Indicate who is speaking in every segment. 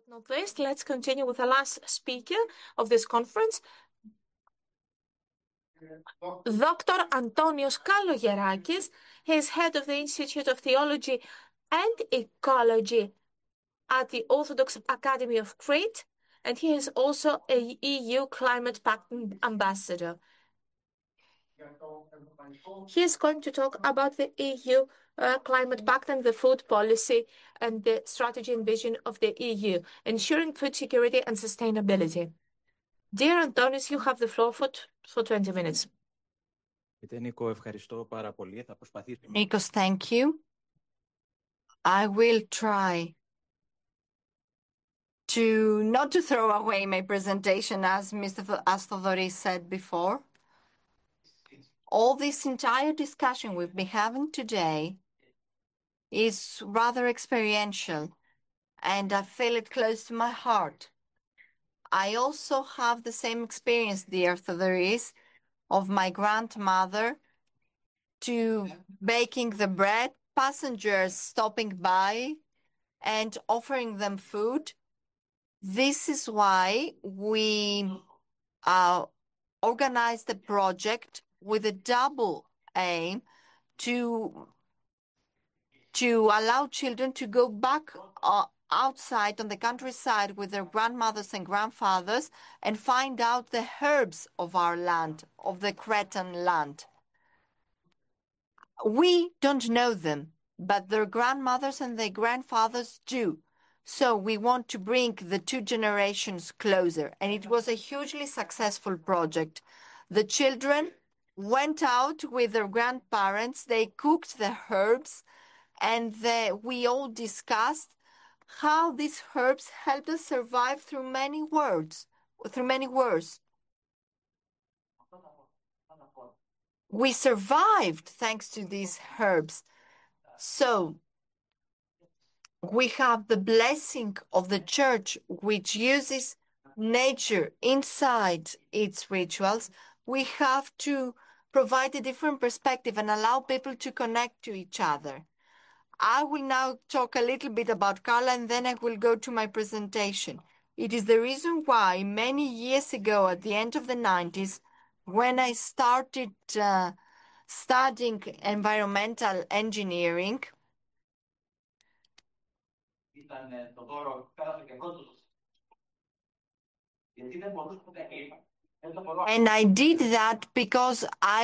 Speaker 1: Not least, let's continue with the last speaker of this conference, Dr. Antonios Kalogerakis. He is head of the Institute of Theology and Ecology at the Orthodox Academy of Crete, and he is also a EU Climate Pact ambassador. He is going to talk about the EU Climate Pact and the food policy and the strategy and vision of the EU, ensuring food security and sustainability. Dear Antonios, you have the floor for 20 minutes.
Speaker 2: Nikos, thank you. I will try not to throw away my presentation, as Mr. Theodoris said before. All this entire discussion we've been having today is rather experiential, and I feel it close to my heart. I also have the same experience, dear Theodoris, of my grandmother to baking the bread, passengers stopping by and offering them food. This is why we organized a project with a double aim to allow children to go back outside on the countryside with their grandmothers and grandfathers and find out the herbs of our land, of the Cretan land. We don't know them, but their grandmothers and their grandfathers do. So we want to bring the two generations closer. And it was a hugely successful project. The children went out with their grandparents, they cooked the herbs, and we all discussed how these herbs helped us survive through many wars. We survived thanks to these herbs. So we have the blessing of the church, which uses nature inside its rituals. We have to provide a different perspective and allow people to connect to each other. I will now talk a little bit about Karla, and then I will go to my presentation. It is the reason why many years ago, at the end of the 90s, when I started studying environmental engineering, and I did that because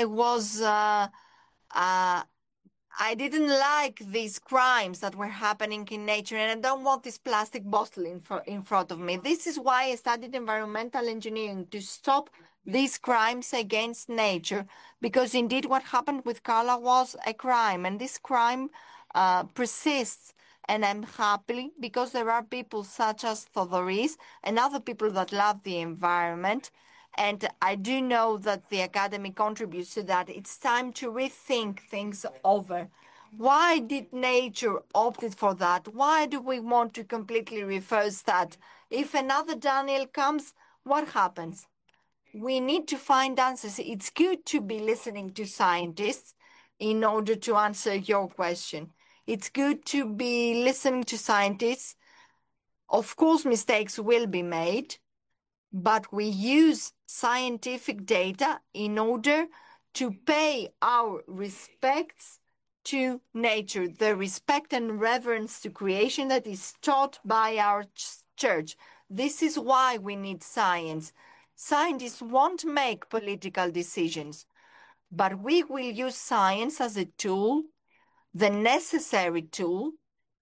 Speaker 2: I didn't like these crimes that were happening in nature, and I don't want this plastic bottle in front of me. This is why I studied environmental engineering, to stop these crimes against nature, because indeed what happened with Karla was a crime, and this crime persists. And I'm happy because there are people such as Theodoris and other people that love the environment. And I do know that the Academy contributes to that. It's time to rethink things over. Why did nature opt for that? Why do we want to completely reverse that? If another Daniel comes, what happens? We need to find answers. It's good to be listening to scientists in order to answer your question. It's good to be listening to scientists. Of course, mistakes will be made, but we use scientific data in order to pay our respects to nature, the respect and reverence to creation that is taught by our church. This is why we need science. Scientists won't make political decisions, but we will use science as a tool, the necessary tool.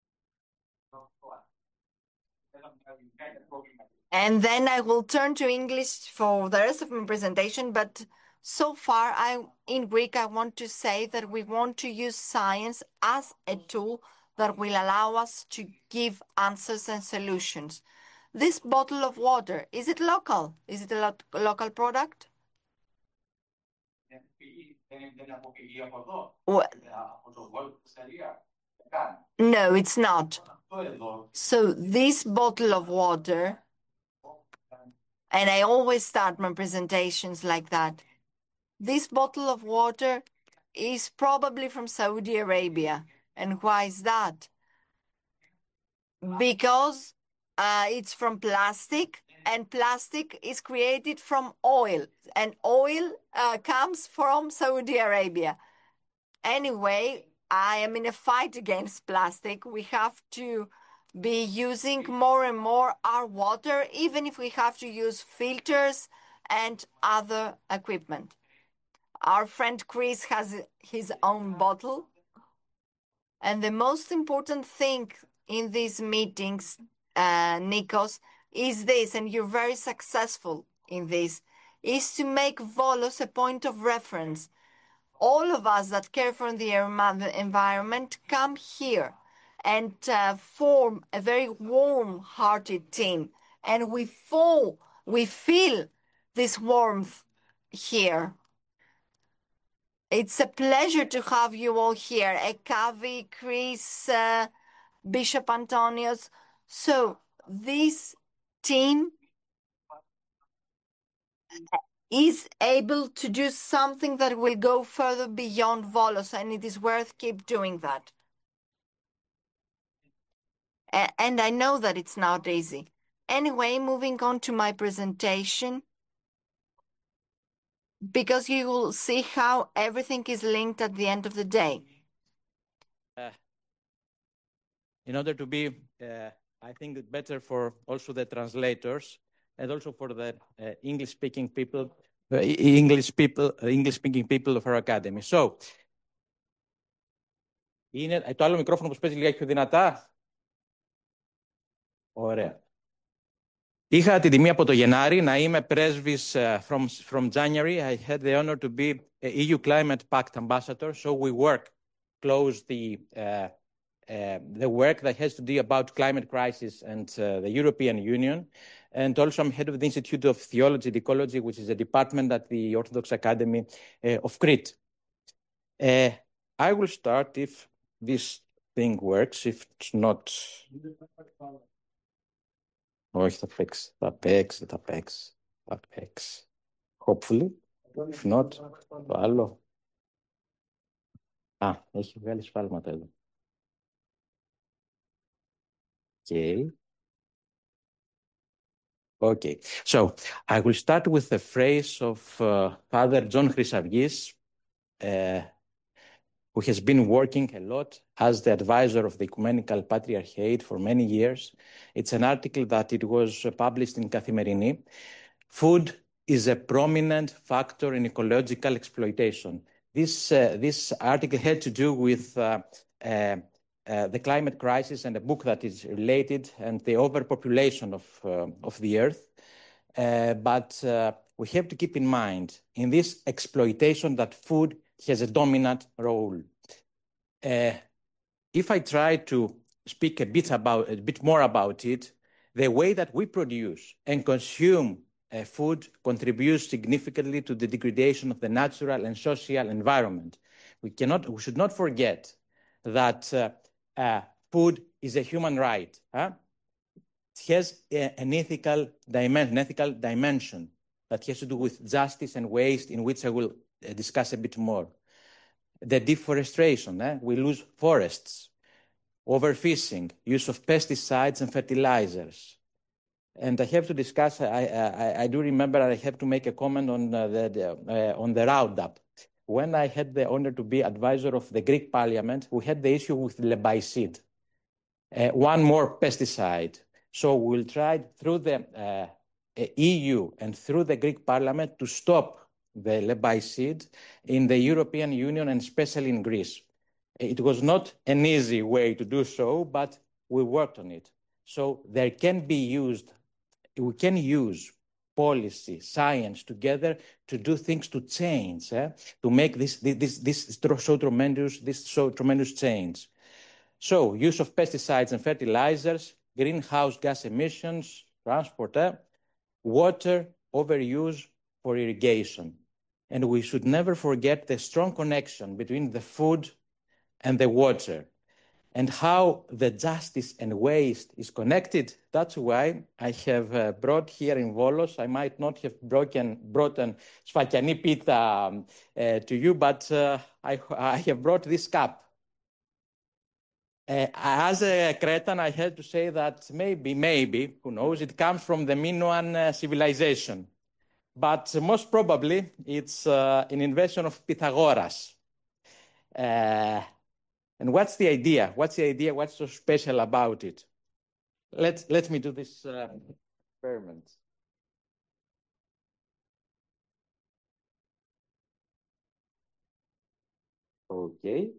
Speaker 2: And then I will turn to English for the rest of my presentation, but so far in Greek I want to say that we want to use science as a tool that will allow us to give answers and solutions. This bottle of water, is it local? Is it a local product? No, it's not. So this bottle of water, and I always start my presentations like that. This bottle of water is probably from Saudi Arabia. And why is that? Because it's from plastic, and plastic is created from oil, and oil comes from Saudi Arabia. Anyway, I am in a fight against plastic. We have to be using more and more our water, even if we have to use filters and other equipment. Our friend Chris has his own bottle. And the most important thing in these meetings, Nikos, is this, and you're very successful in this, is to make Volos a point of reference. All of us that care for the environment come here and form a very warm-hearted team. And we feel this warmth here. It's a pleasure to have you all here. Ekavi, Chris, Bishop Antonios. So this team is able to do something that will go further beyond Volos, and it is worth keep doing that. And I know that it's not easy. Anyway, moving on to my presentation, because you will see how everything is linked at the end of the day.
Speaker 3: In order to be, I think, better for also the translators and also for the English-speaking people, English-speaking people of our academy. So, είναι το άλλο μικρόφωνο που παίζει λίγα πιο δυνατά. Ωραία. Είχα την τιμή από το Γενάρη να είμαι πρέσβης from January. I had the honor to be a EU Climate Pact ambassador. So we work close the work that has to do about climate crisis and the European Union. And also I'm head of the Institute of Theology and Ecology, which is a department at the Orthodox Academy of Crete. I will start if this thing works. If it's not... Όχι, θα παίξει. Hopefully. If not, το άλλο. Έχει βγάλει σφάλματα εδώ. Okay. So, I will start with the phrase of Father John Chrysavgis, who has been working a lot as the advisor of the Ecumenical Patriarchate for many years. It's an article that it was published in Kathimerini. Food is a prominent factor in ecological exploitation. This article had to do with the climate crisis and a book that is related and the overpopulation of the earth. But we have to keep in mind in this exploitation that food has a dominant role. If I try to speak a bit more about it, the way that we produce and consume food contributes significantly to the degradation of the natural and social environment. We should not forget that food is a human right. It has an ethical dimension that has to do with justice and waste, in which I will discuss a bit more. The deforestation, we lose forests, overfishing, use of pesticides and fertilizers. And I have to discuss, I do remember I have to make a comment on the Roundup. When I had the honor to be advisor of the Greek Parliament, we had the issue with lebicid, one more pesticide. So we'll try through the EU and through the Greek Parliament to stop the lebicid in the European Union and especially in Greece. It was not an easy way to do so, but we worked on it. So we can use policy, science together to do things to change, to make this so tremendous change. So use of pesticides and fertilizers, greenhouse gas emissions, transport, water overuse for irrigation. And we should never forget the strong connection between the food and the water and how the justice and waste is connected. That's why I have brought here in Volos, I might not have brought an sfakiani pita to you, but I have brought this cup. As a Cretan, I had to say that maybe, who knows, it comes from the Minoan civilization. But most probably, it's an invention of Pythagoras. And what's the idea? What's the idea? What's so special about it? Let me do this experiment. Okay.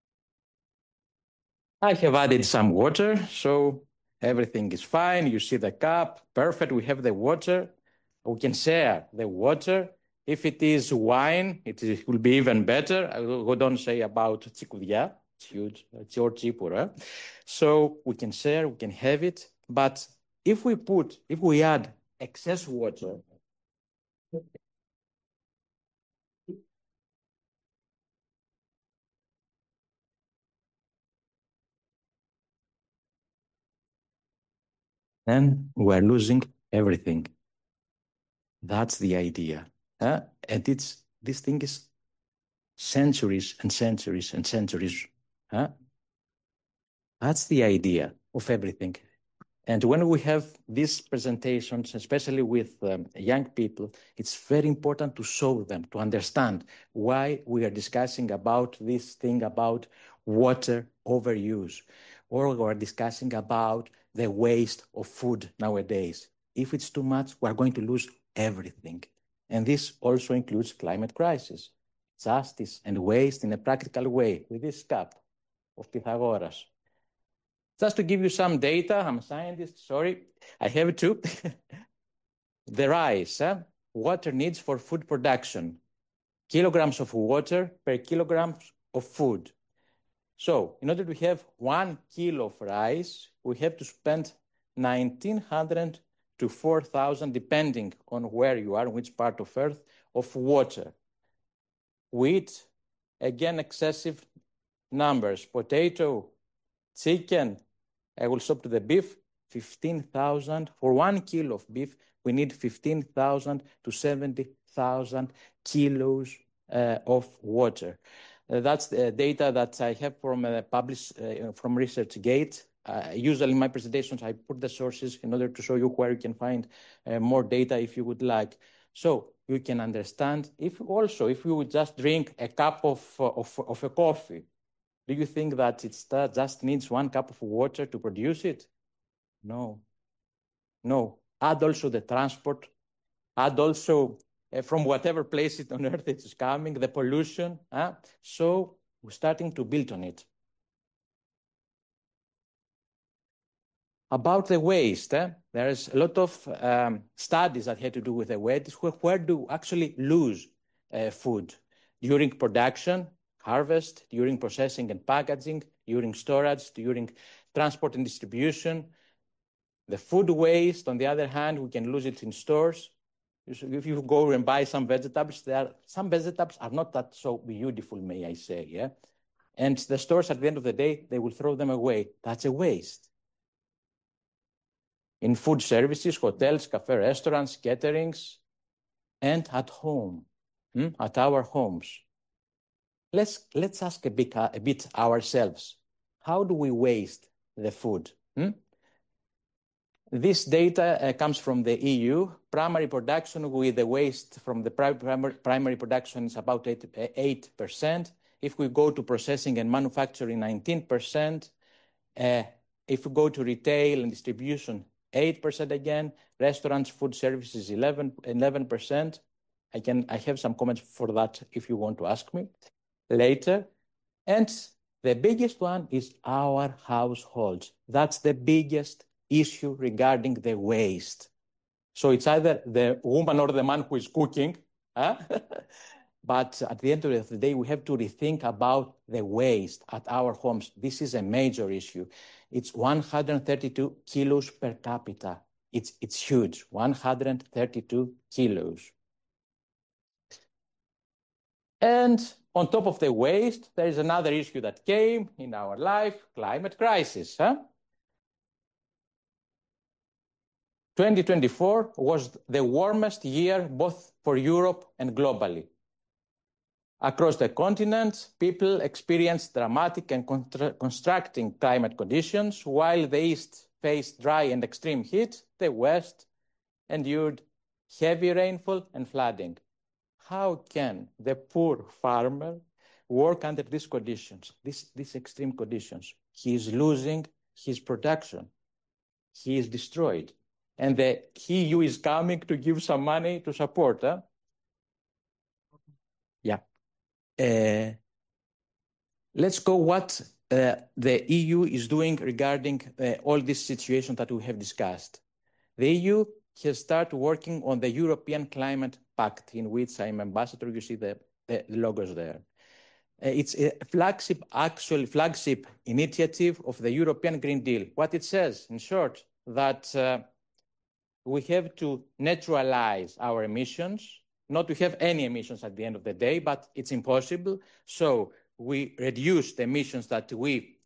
Speaker 3: I have added some water, so everything is fine. You see the cup, perfect. We have the water. We can share the water. If it is wine, it will be even better. We don't say about tsikoudia. It's huge. It's your chipura. So we can share, we can have it. But if we add excess water, then we're losing everything. That's the idea. And this thing is centuries and centuries and centuries. That's the idea of everything. And when we have these presentations, especially with young people, it's very important to show them, to understand why we are discussing about this thing about water overuse, or we are discussing about the waste of food nowadays. If it's too much, we're going to lose everything. And this also includes climate crisis, justice and waste in a practical way with this cup of Pythagoras. Just to give you some data, I'm a scientist, sorry, I have to. The rice, water needs for food production, kilograms of water per kilogram of food. So in order to have 1 kilo of rice, we have to spend 1,900 to 4,000, depending on where you are, which part of Earth, of water. Wheat, again, excessive numbers. Potato, chicken, I will stop to the beef, 15,000. For 1 kilo of beef, we need 15,000 to 70,000 kilos of water. That's the data that I have from published from ResearchGate. Usually in my presentations, I put the sources in order to show you where you can find more data if you would like. So you can understand, if you would just drink a cup of a coffee, do you think that it just needs 1 cup of water to produce it? No. Add also the transport, add also from whatever place on Earth it is coming, the pollution. So we're starting to build on it. About the waste, there is a lot of studies that had to do with the waste. Where do actually lose food? During production, harvest, during processing and packaging, during storage, during transport and distribution. The food waste, on the other hand, we can lose it in stores. If you go and buy some vegetables, some vegetables are not that so beautiful, may I say, yeah? And the stores, at the end of the day, they will throw them away. That's a waste. In food services, hotels, cafe, restaurants, caterings, and at home, at our homes. Let's ask a bit ourselves. How do we waste the food? This data comes from the EU. Primary production with the waste from the primary production is about 8%. If we go to processing and manufacturing, 19%. If we go to retail and distribution, 8% again. Restaurants, food services, 11%. I have some comments for that if you want to ask me later. And the biggest one is our households. That's the biggest issue regarding the waste. So it's either the woman or the man who is cooking. But at the end of the day, we have to rethink about the waste at our homes. This is a major issue. It's 132 kilos per capita. It's huge, 132 kilos. And on top of the waste, there is another issue that came in our life, climate crisis. 2024 was the warmest year both for Europe and globally. Across the continent, people experienced dramatic and contracting climate conditions. While the East faced dry and extreme heat, the West endured heavy rainfall and flooding. How can the poor farmer work under these conditions, these extreme conditions? He is losing his production. He is destroyed. And the EU is coming to give some money to support. Yeah. Let's go what the EU is doing regarding all this situation that we have discussed. The EU has started working on the European Climate Pact, in which I'm ambassador. You see the logos there. It's a flagship initiative of the European Green Deal. What it says, in short, that we have to neutralize our emissions, not to have any emissions at the end of the day, but it's impossible. So we reduce the emissions that we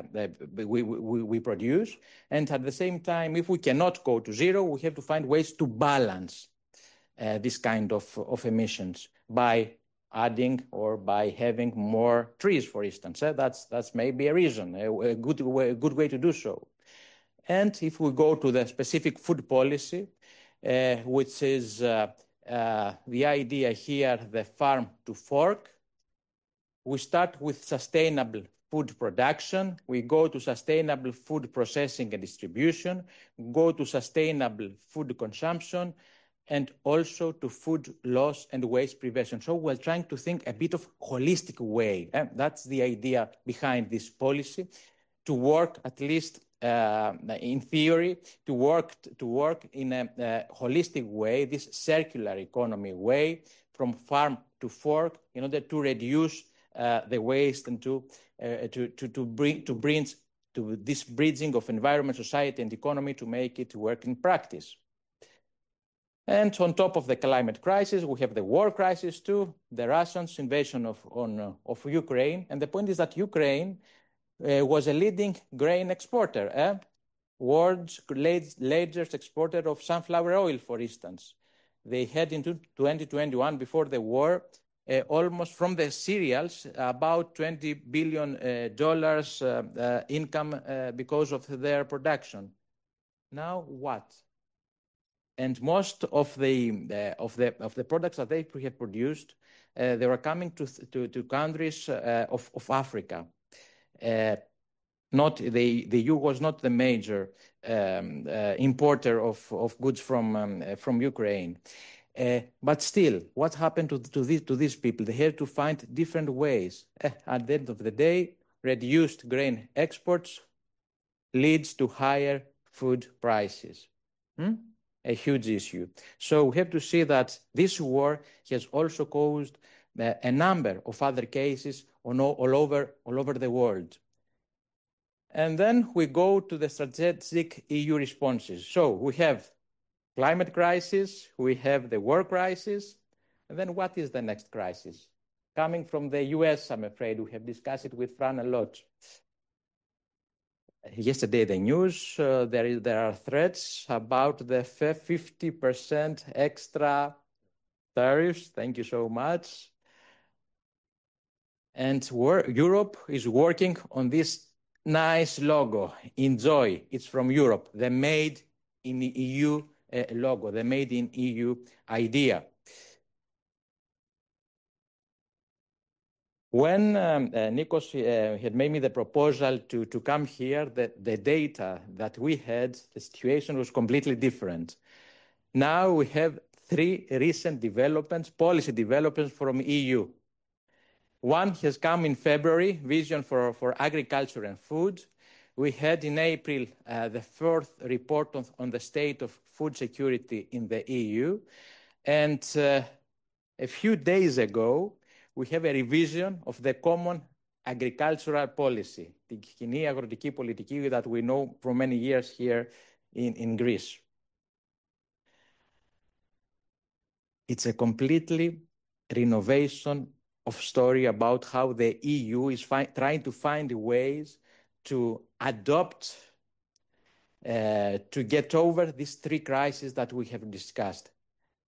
Speaker 3: produce, and at the same time, if we cannot go to zero, we have to find ways to balance this kind of emissions by adding or by having more trees, for instance. That's maybe a reason, a good way to do so. And if we go to the specific food policy, which is the idea here, the farm to fork, we start with sustainable food production, we go to sustainable food processing and distribution, go to sustainable food consumption, and also to food loss and waste prevention. So we're trying to think a bit of holistic way. That's the idea behind this policy, to work at least in theory, to work in a holistic way, this circular economy way, from farm to fork, in order to reduce the waste and to bring to this bridging of environment, society, and economy, to make it work in practice. And on top of the climate crisis, we have the war crisis too, the Russians' invasion of Ukraine. And the point is that Ukraine was a leading grain exporter, world's largest exporter of sunflower oil, for instance. They had in 2021, before the war, almost from the cereals, about $20 billion income because of their production. Now what? And most of the products that they have produced, they were coming to countries of Africa. Not the EU was not the major importer of goods from Ukraine. But still, what happened to these people? They had to find different ways. At the end of the day, reduced grain exports leads to higher food prices. A huge issue. So we have to see that this war has also caused a number of other cases all over the world. And then we go to the strategic EU responses. So we have climate crisis, we have the war crisis, and then what is the next crisis? Coming from the US, I'm afraid. We have discussed it with Fran a lot. Yesterday, the news, there are threats about the 50% extra tariffs. Thank you so much. And Europe is working on this nice logo, Enjoy. It's from Europe, the Made in the EU logo, the Made in EU idea. When Nikos had made me the proposal to come here, the data that we had, the situation was completely different. Now we have 3 recent developments, policy developments from EU. One has come in February, Vision for Agriculture and Food. We had in April the 4th report on the state of food security in the EU. And a few days ago, we have a revision of the common agricultural policy, the κοινή αγροτική πολιτική that we know for many years here in Greece. It's a completely renovation of story about how the EU is trying to find ways to adopt, to get over these 3 crises that we have discussed.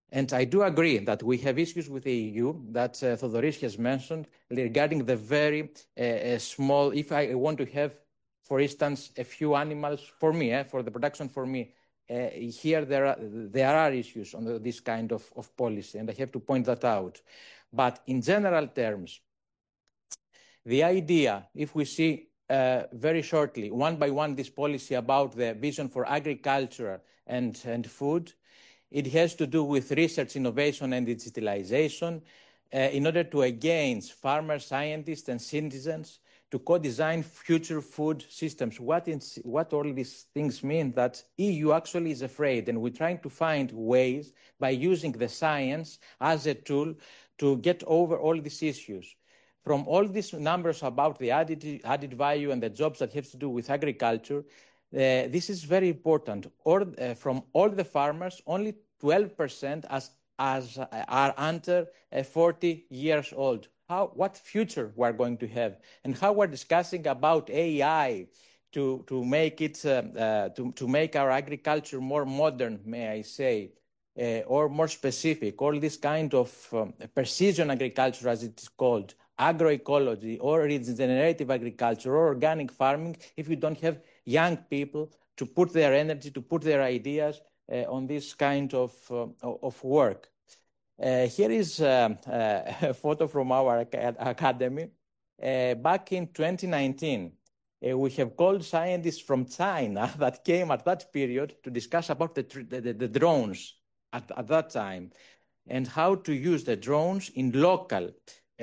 Speaker 3: And I do agree that we have issues with the EU that Thodoris has mentioned regarding the very small, if I want to have, for instance, a few animals for me, for the production for me, here there are issues on this kind of policy, and I have to point that out. But in general terms, the idea, if we see very shortly, one by one, this policy about the vision for agriculture and food, it has to do with research, innovation, and digitalization in order to engage farmers, scientists, and citizens to co-design future food systems. What all these things mean? That EU actually is afraid, and we're trying to find ways by using the science as a tool to get over all these issues. From all these numbers about the added value and the jobs that have to do with agriculture, this is very important. From all the farmers, only 12% are under 40 years old. What future we're going to have, and how we're discussing about AI to make it to make our agriculture more modern, may I say, or more specific. All this kind of precision agriculture, as it is called, agroecology, or regenerative agriculture, or organic farming, if you don't have young people to put their energy, to put their ideas on this kind of work. Here is a photo from our academy. Back in 2019, we have called scientists from China that came at that period to discuss about the drones at that time, and how to use the drones in local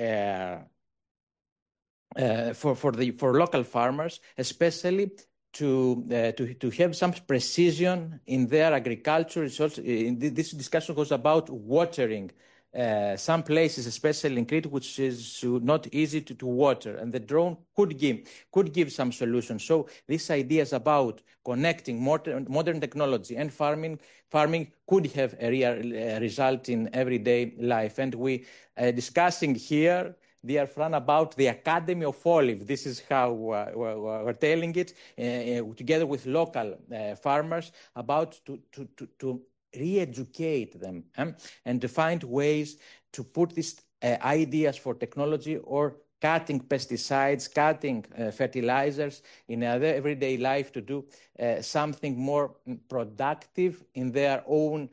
Speaker 3: for local farmers, especially to have some precision in their agriculture. This discussion was about watering some places, especially in Crete, which is not easy to water, and the drone could give some solutions. So these ideas about connecting modern technology and farming could have a real result in everyday life. And we discussing here, dear Fran, about the Academy of Olive. This is how we're telling it, together with local farmers, about to re-educate them and to find ways to put these ideas for technology or cutting pesticides, cutting fertilizers in their everyday life to do something more productive in their own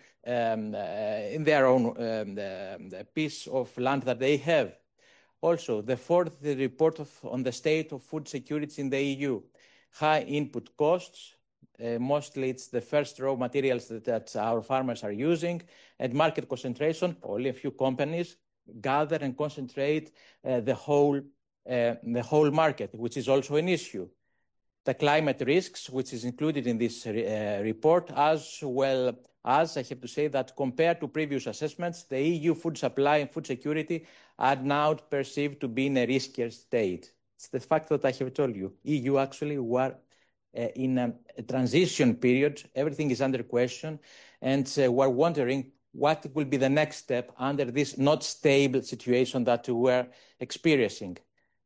Speaker 3: piece of land that they have. Also, the fourth report on the state of food security in the EU. High input costs, mostly it's the first raw materials that our farmers are using, and market concentration. Only a few companies gather and concentrate the whole market, which is also an issue. The climate risks, which is included in this report, as well as I have to say that compared to previous assessments, the EU food supply and food security are now perceived to be in a riskier state. It's the fact that I have told you. EU actually were in a transition period. Everything is under question, and we're wondering what will be the next step under this not stable situation that we're experiencing.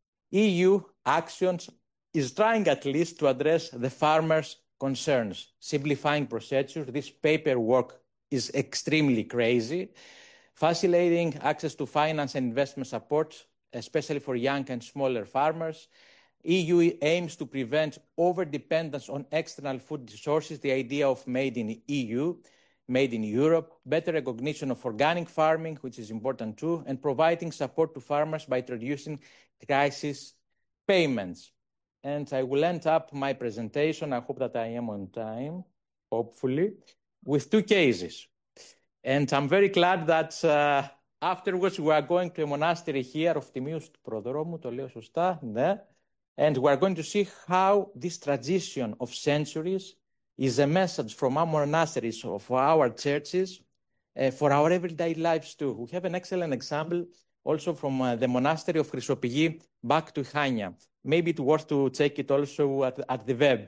Speaker 3: EU actions is trying at least to address the farmers' concerns, simplifying procedures. This paperwork is extremely crazy, facilitating access to finance and investment support, especially for young and smaller farmers. EU aims to prevent over-dependence on external food sources, the idea of made in EU, made in Europe, better recognition of organic farming, which is important too, and providing support to farmers by introducing crisis payments. And I will end up my presentation, I hope that I am on time, hopefully, with two cases. And I'm very glad that afterwards we are going to a monastery here of Τιμίου του Προδρόμου, το λέω σωστά, ναι. And we're going to see how this tradition of centuries is a message from our monasteries, of our churches, for our everyday lives too. We have an excellent example also from the monastery of Chrysopigi back to Chania. Maybe it's worth to check it also at the web.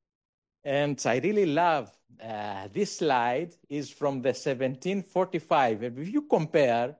Speaker 3: And I really love this slide is from the 1745. If you compare,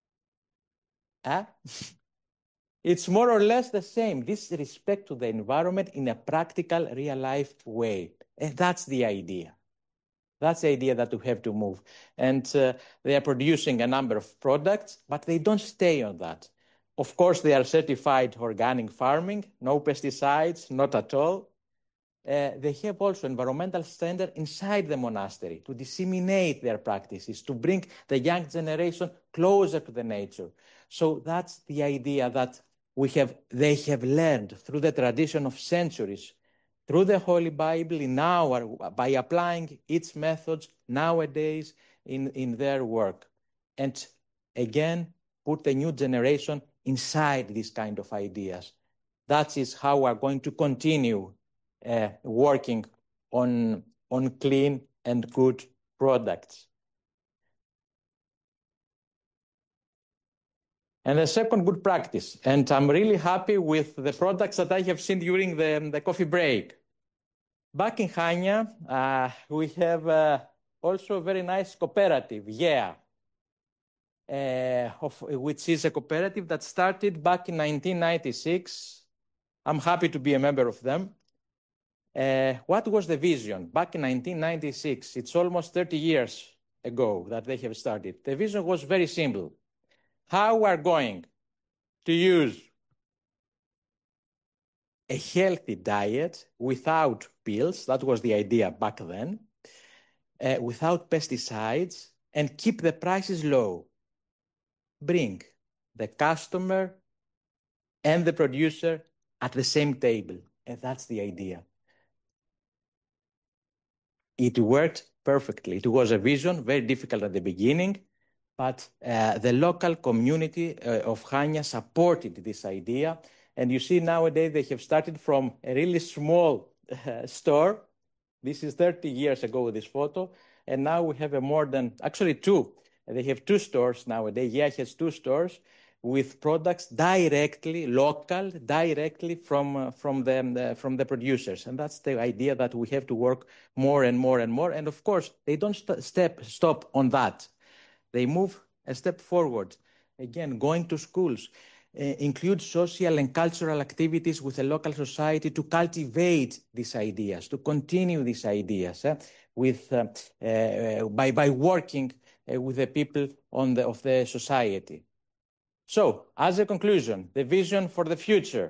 Speaker 3: it's more or less the same. This respect to the environment in a practical, real-life way. And that's the idea. That's the idea that we have to move. And they are producing a number of products, but they don't stay on that. Of course, they are certified organic farming, no pesticides, not at all. They have also environmental standard inside the monastery to disseminate their practices, to bring the young generation closer to the nature. So that's the idea that they have learned through the tradition of centuries, through the Holy Bible, by applying its methods nowadays in their work. And again, put the new generation inside these kind of ideas. That is how we're going to continue working on clean and good products. And the second good practice, and I'm really happy with the products that I have seen during the coffee break. Back in Chania, we have also a very nice cooperative, which is a cooperative that started back in 1996. I'm happy to be a member of them. What was the vision? Back in 1996, it's almost 30 years ago that they have started. The vision was very simple. How we are going to use a healthy diet without pills, that was the idea back then, without pesticides, and keep the prices low. Bring the customer and the producer at the same table. And that's the idea. It worked perfectly. It was a vision, very difficult at the beginning, but the local community of Chania supported this idea. And you see nowadays they have started from a really small store. This is 30 years ago, this photo. And now we have actually two. They have two stores nowadays. Has two stores with products directly from the producers. And that's the idea, that we have to work more and more and more. And of course, they don't stop on that. They move a step forward. Again, going to schools, include social and cultural activities with the local society to cultivate these ideas, to continue these ideas by working with the people of the society. So, as a conclusion, the vision for the future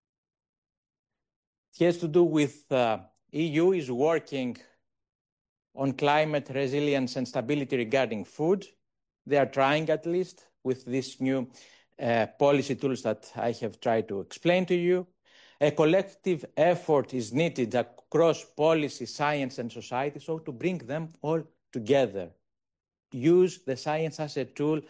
Speaker 3: has to do with EU is working on climate resilience and stability regarding food. They are trying, at least, with these new policy tools that I have tried to explain to you. A collective effort is needed across policy, science, and society, so to bring them all together. Use the science as a tool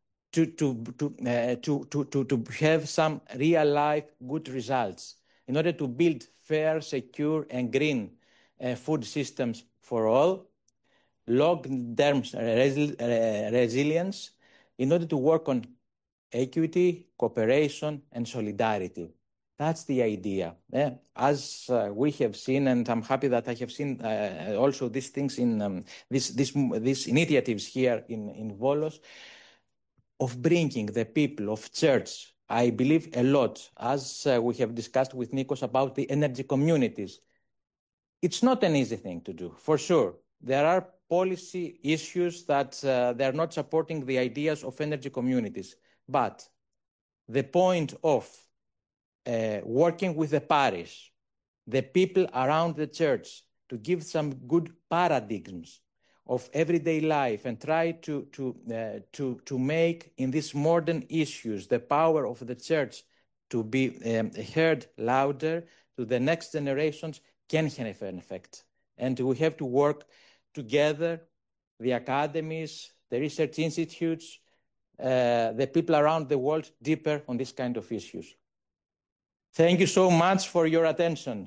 Speaker 3: to have some real-life good results in order to build fair, secure, and green food systems for all, long-term resilience, in order to work on equity, cooperation, and solidarity. That's the idea. As we have seen, and I'm happy that I have seen also these things in these initiatives here in Volos, of bringing the people of church. I believe a lot, as we have discussed with Nikos about the energy communities. It's not an easy thing to do, for sure. There are policy issues that they're not supporting the ideas of energy communities. But the point of working with the parish, the people around the church, to give some good paradigms of everyday life and try to make in these modern issues the power of the church to be heard louder to the next generations can have an effect. And we have to work together, the academies, the research institutes, the people around the world deeper on this kind of issues. Thank you so much for your attention.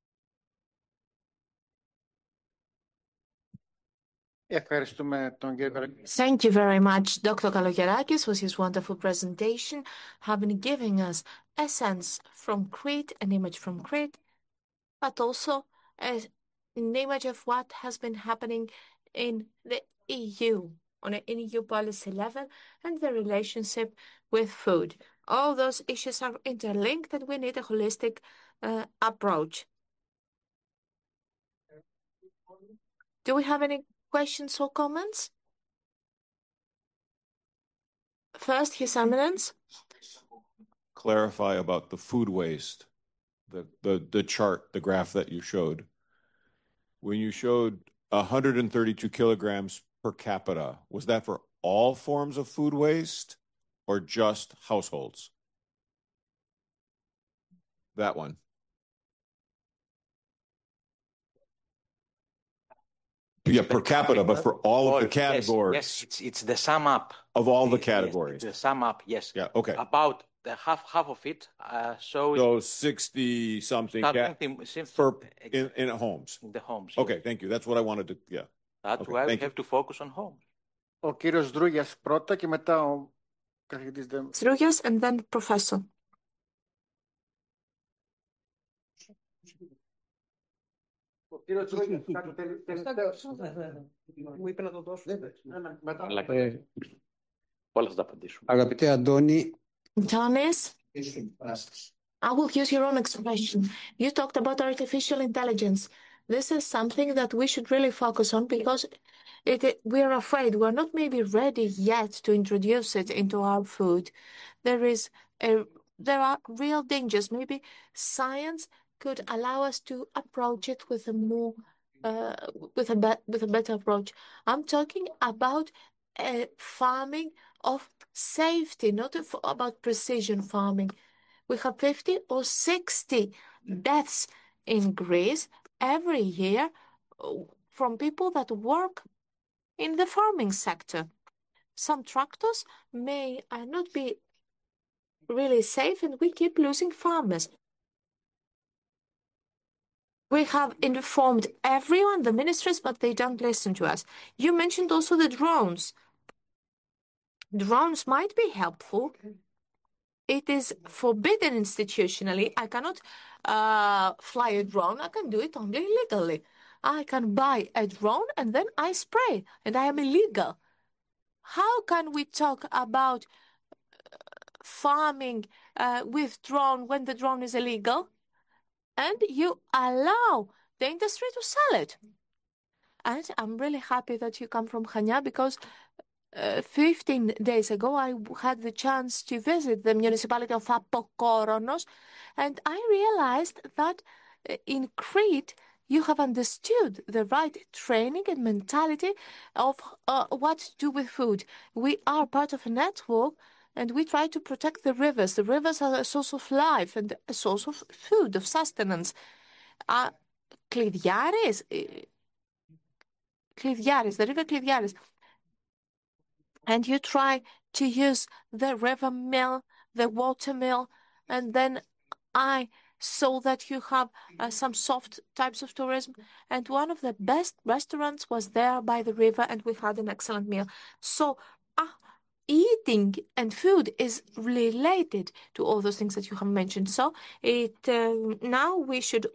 Speaker 1: Thank you very much, Dr. Kalogerakis, for his wonderful presentation, having given us a sense from Crete, an image from Crete, but also an image of what has been happening in the EU, on an EU policy level, and the relationship with food. All those issues are interlinked, and we need a holistic approach. Do we have any questions or comments? First, His Eminence.
Speaker 4: Clarify about the food waste, the chart, the graph that you showed. When you showed 132 kilograms per capita, was that for all forms of food waste or just households? That one. Yeah, per capita, but for all of the categories.
Speaker 3: Yes, it's the sum up
Speaker 4: of all the categories.
Speaker 3: Yes, the sum up, yes.
Speaker 4: Yeah, okay.
Speaker 3: About the half of it.
Speaker 4: So 60 something in homes.
Speaker 3: In the homes.
Speaker 4: Okay, thank you. That's what I wanted to. Yeah.
Speaker 3: That's why we have to focus on homes.
Speaker 5: Ο κύριος Δρούγιας πρώτα και μετά ο καθηγητής Δέμος.
Speaker 1: Δρούγιας and then professor.
Speaker 5: Μου είπε να το δώσω.
Speaker 3: Όλα θα τα απαντήσουμε.
Speaker 5: Αγαπητέ Αντώνη.
Speaker 1: Antonis, I will use your own expression. You talked about artificial intelligence. This is something that we should really focus on because we are afraid we're not maybe ready yet to introduce it into our food. There are real dangers. Maybe science could allow us to approach it with a more with a better approach. I'm talking about farming of safety, not about precision farming. We have 50 or 60 deaths in Greece every year from people that work in the farming sector. Some tractors may not be really safe, and we keep losing farmers. We have informed everyone, the ministries, but they don't listen to us. You mentioned also the drones. Drones might be helpful. It is forbidden institutionally. I cannot fly a drone. I can do it only legally. I can buy a drone and then I spray, and I am illegal. How can we talk about farming with drone when the drone is illegal? And you allow the industry to sell it. And I'm really happy that you come from Chania because 15 days ago I had the chance to visit the municipality of Apokoronos, and I realized that in Crete you have understood the right training and mentality of what to do with food. We are part of a network and we try to protect the rivers. The rivers are a source of life and a source of food, of sustenance. Κλειδιάρης, the river Κλειδιάρης. And you try to use the river mill, the water mill, and then I saw that you have some soft types of tourism. And one of the best restaurants was there by the river, and we had an excellent meal. So eating and food is related to all those things that you have mentioned. So now we should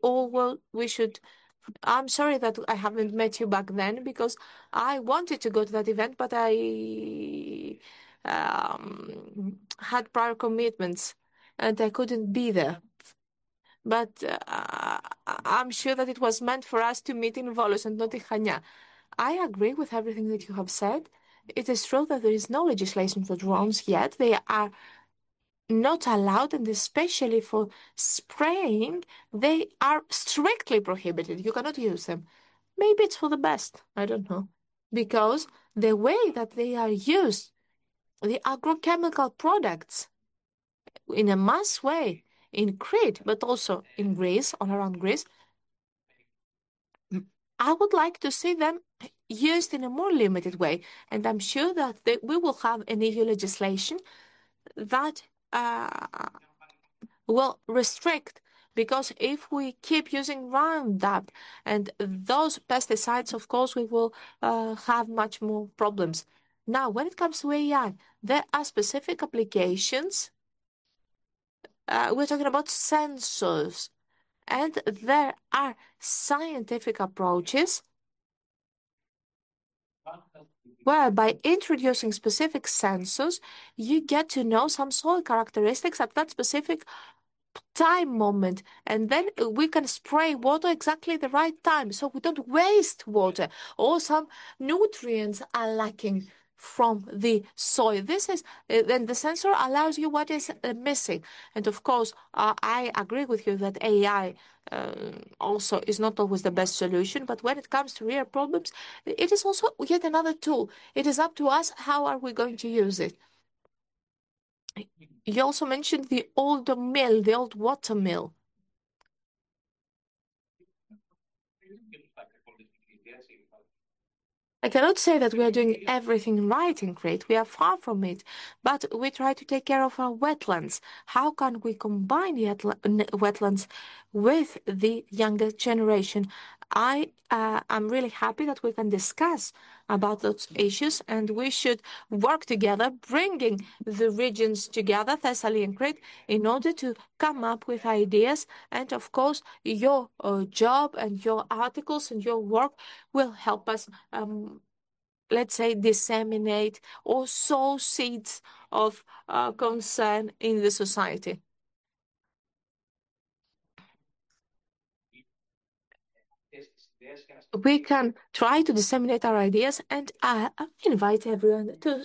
Speaker 1: I'm sorry that I haven't met you back then because I wanted to go to that event, but I had prior commitments and I couldn't be there. But I'm sure that it was meant for us to meet in Volos and not in Chania. I agree with everything that you have said. It is true that there is no legislation for drones yet. They are not allowed, and especially for spraying, they are strictly prohibited. You cannot use them. Maybe it's for the best. I don't know. Because the way that they are used, the agrochemical products, in a mass way, in Crete, but also in Greece, all around Greece, I would like to see them used in a more limited way. And I'm sure that we will have an EU legislation that will restrict, because if we keep using Roundup and those pesticides, of course, we will have much more problems. Now, when it comes to AI, there are specific applications. We're talking about sensors, and there are scientific approaches where by introducing specific sensors, you get to know some soil characteristics at that specific time moment, and then we can spray water exactly the right time so we don't waste water, or some nutrients are lacking from the soil. This is then the sensor allows you what is missing. And of course, I agree with you that AI also is not always the best solution, but when it comes to real problems, it is also yet another tool. It is up to us how are we going to use it. You also mentioned the old mill, the old water mill. I cannot say that we are doing everything right in Crete. We are far from it, but we try to take care of our wetlands. How can we combine the wetlands with the younger generation? I am really happy that we can discuss about those issues, and we should work together, bringing the regions together, Thessaly and Crete, in order to come up with ideas. And of course, your job and your articles and your work will help us, let's say, disseminate or sow seeds of concern in the society. We can try to disseminate our ideas, and I invite everyone to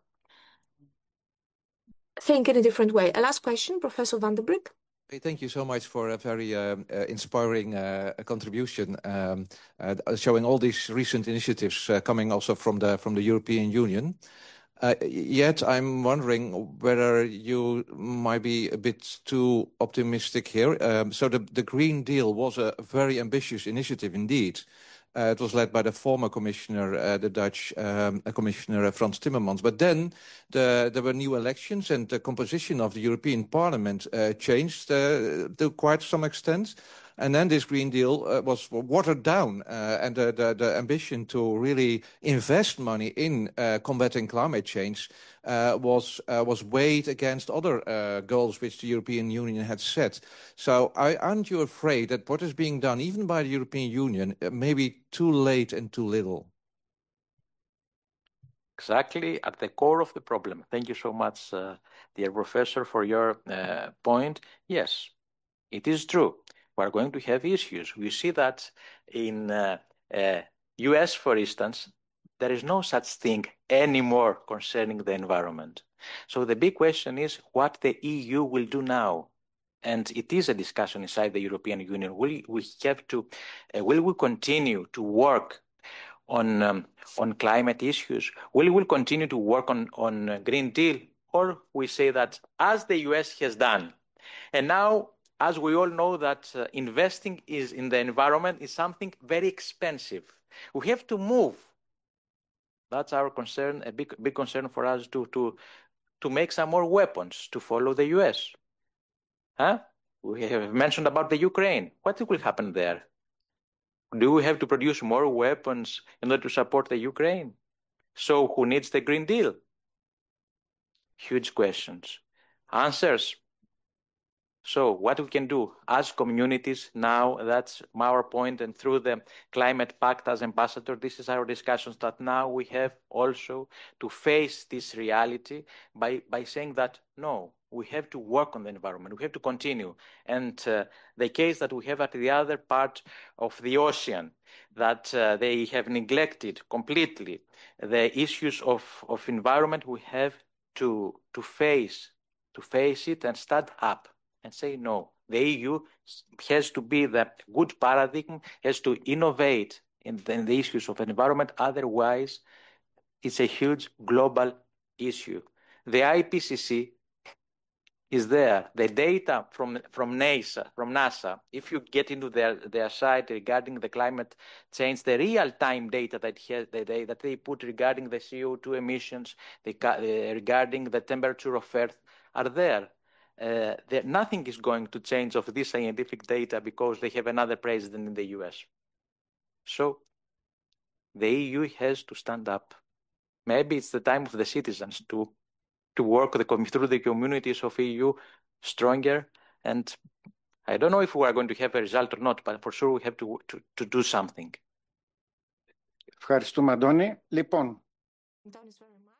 Speaker 1: think in a different way. A last question, Professor Van der Brik.
Speaker 6: Thank you so much for a very inspiring contribution, showing all these recent initiatives coming also from the European Union. Yet I'm wondering whether you might be a bit too optimistic here. So the Green Deal was a very ambitious initiative indeed. It was led by the former commissioner, the Dutch commissioner Frans Timmermans. But then there were new elections, and the composition of the European Parliament changed to quite some extent. And then this Green Deal was watered down, and the ambition to really invest money in combating climate change was weighed against other goals which the European Union had set. So aren't you afraid that what is being done, even by the European Union, may be too late and too little?
Speaker 3: Exactly at the core of the problem. Thank you so much, dear Professor, for your point. Yes, it is true. We're going to have issues. We see that in US, for instance, there is no such thing anymore concerning the environment. So the big question is what the EU will do now. And it is a discussion inside the European Union. Will we continue to work on climate issues? Will we continue to work on Green Deal? Or we say that as the US has done, and now, as we all know, that investing in the environment is something very expensive. We have to move. That's our concern, a big concern for us to make some more weapons to follow the US. Huh? We have mentioned about the Ukraine. What will happen there? Do we have to produce more weapons in order to support the Ukraine? So who needs the Green Deal? Huge questions. Answers. So what we can do as communities now, that's our point, and through the Climate Pact as ambassador, this is our discussions that now we have also to face this reality by saying that, no, we have to work on the environment, we have to continue. And the case that we have at the other part of the ocean, that they have neglected completely the issues of environment, we have to face it and stand up and say, no, the EU has to be the good paradigm, has to innovate in the issues of environment. Otherwise, it's a huge global issue. The IPCC is there. The data from NASA, if you get into their site regarding the climate change, the real-time data that they put regarding the CO2 emissions, regarding the temperature of Earth, are there. Nothing is going to change of this scientific data because they have another president in the US. So the EU has to stand up. Maybe it's the time of the citizens to work through the communities of EU stronger. And I don't know if we are going to have a result or not, but for sure we have to do something.
Speaker 5: Ευχαριστούμε, Αντώνη. Λοιπόν,